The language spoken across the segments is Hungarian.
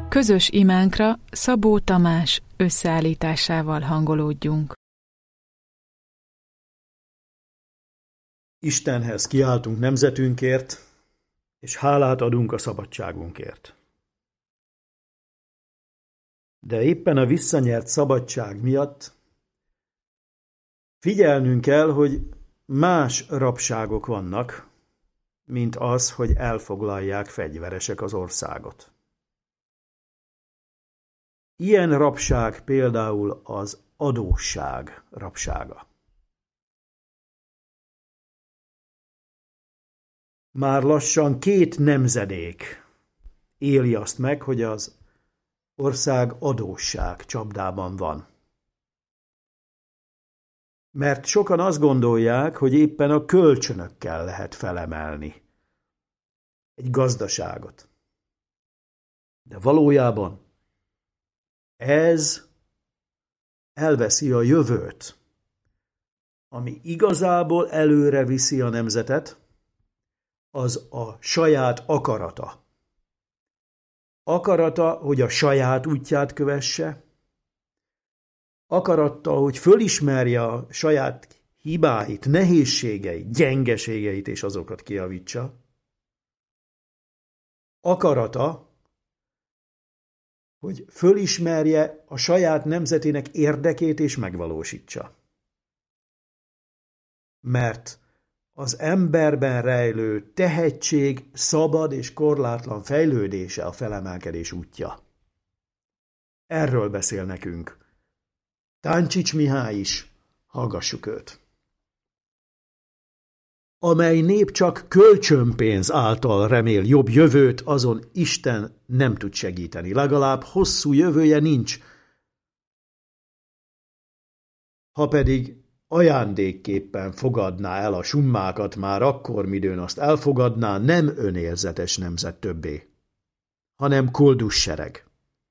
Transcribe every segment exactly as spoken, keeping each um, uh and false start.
Közös imánkra Szabó Tamás összeállításával hangolódjunk. Istenhez kiáltunk nemzetünkért, és hálát adunk a szabadságunkért. De éppen a visszanyert szabadság miatt figyelnünk kell, hogy más rabságok vannak, mint az, hogy elfoglalják fegyveresek az országot. Ilyen rabság például az adósság rabsága. Már lassan két nemzedék éli azt meg, hogy az ország adósság csapdában van. Mert sokan azt gondolják, hogy éppen a kölcsönökkel lehet felemelni egy gazdaságot. De valójában ez elveszi a jövőt, ami igazából előre viszi a nemzetet, az a saját akarata. Akarata, hogy a saját útját kövesse, akarata, hogy fölismerje a saját hibáit, nehézségeit, gyengeségeit, és azokat kijavítsa. Akarata, hogy fölismerje a saját nemzetének érdekét és megvalósítsa. Mert az emberben rejlő tehetség szabad és korlátlan fejlődése a felemelkedés útja. Erről beszél nekünk Táncsics Mihály is, hallgassuk őt. Amely nép csak kölcsönpénz által remél jobb jövőt, azon Isten nem tud segíteni. Legalább hosszú jövője nincs. Ha pedig ajándékképpen fogadná el a summákat, már akkor, midőn azt elfogadná, nem önérzetes nemzet többé, hanem koldus sereg.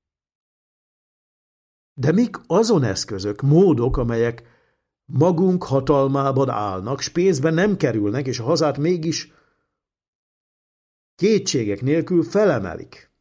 De mik azon eszközök, módok, amelyek magunk hatalmában állnak, s pénzben nem kerülnek, és a hazát mégis kétségek nélkül felemelik?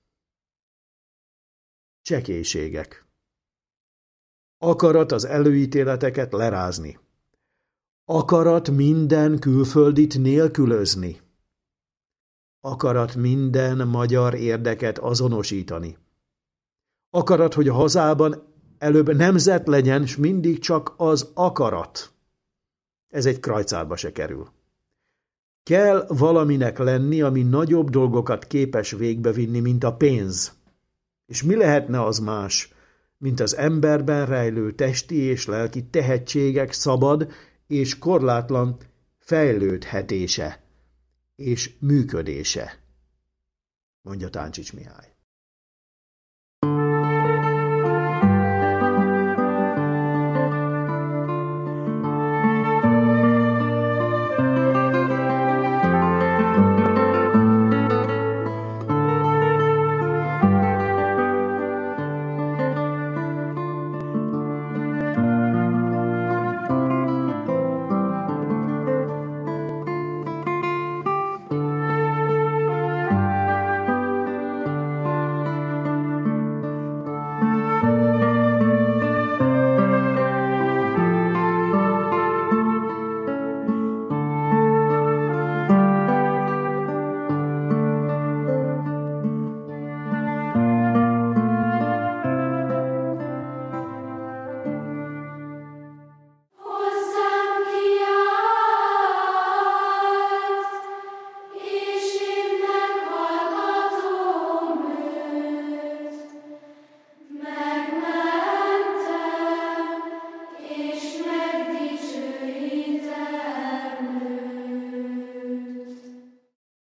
Csekélységek. Akarat az előítéleteket lerázni. Akarat minden külföldit nélkülözni. Akarat minden magyar érdeket azonosítani. Akarat, hogy a hazában előbb nemzet legyen, s mindig csak az akarat. Ez egy krajcárba se kerül. Kell valaminek lenni, ami nagyobb dolgokat képes végbevinni, mint a pénz. És mi lehetne az más, mint az emberben rejlő testi és lelki tehetségek szabad és korlátlan fejlődhetése és működése, mondja Táncsics Mihály.